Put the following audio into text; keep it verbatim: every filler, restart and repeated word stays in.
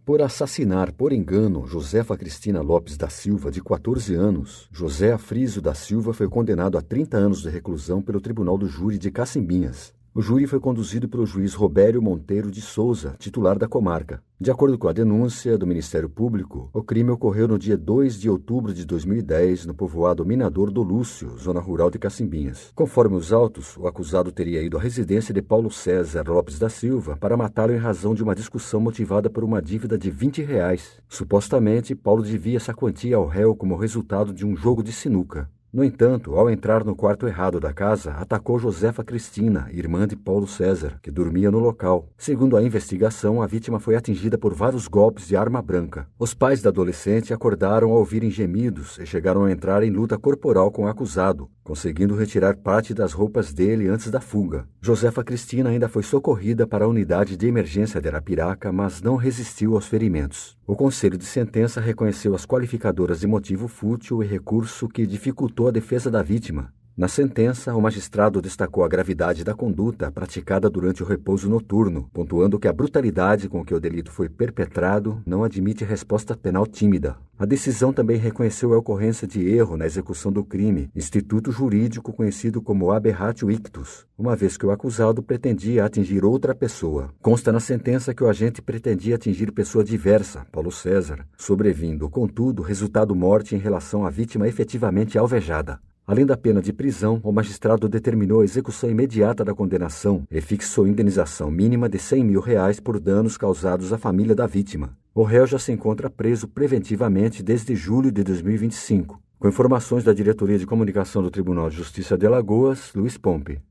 Por assassinar, por engano, Josefa Cristina Lopes da Silva, de quatorze anos, José Afriso da Silva foi condenado a trinta anos de reclusão pelo Tribunal do Júri de Cacimbinhas. O júri foi conduzido pelo juiz Robério Monteiro de Souza, titular da comarca. De acordo com a denúncia do Ministério Público, o crime ocorreu no dia dois de outubro de dois mil e dez, no povoado Minador do Lúcio, zona rural de Cacimbinhas. Conforme os autos, o acusado teria ido à residência de Paulo César Lopes da Silva para matá-lo em razão de uma discussão motivada por uma dívida de vinte reais. Supostamente, Paulo devia essa quantia ao réu como resultado de um jogo de sinuca. No entanto, ao entrar no quarto errado da casa, atacou Josefa Cristina, irmã de Paulo César, que dormia no local. Segundo a investigação, a vítima foi atingida por vários golpes de arma branca. Os pais da adolescente acordaram ao ouvirem gemidos e chegaram a entrar em luta corporal com o acusado, conseguindo retirar parte das roupas dele antes da fuga. Josefa Cristina ainda foi socorrida para a unidade de emergência de Arapiraca, mas não resistiu aos ferimentos. O Conselho de Sentença reconheceu as qualificadoras de motivo fútil e recurso que dificultou a defesa da vítima. Na sentença, o magistrado destacou a gravidade da conduta praticada durante o repouso noturno, pontuando que a brutalidade com que o delito foi perpetrado não admite resposta penal tímida. A decisão também reconheceu a ocorrência de erro na execução do crime, instituto jurídico conhecido como aberratio ictus, uma vez que o acusado pretendia atingir outra pessoa. Consta na sentença que o agente pretendia atingir pessoa diversa, Paulo César, sobrevindo, contudo, resultado morte em relação à vítima efetivamente alvejada. Além da pena de prisão, o magistrado determinou a execução imediata da condenação e fixou indenização mínima de cem mil reais por danos causados à família da vítima. O réu já se encontra preso preventivamente desde julho de dois mil e vinte e cinco. Com informações da Diretoria de Comunicação do Tribunal de Justiça de Alagoas, Luiz Pompe.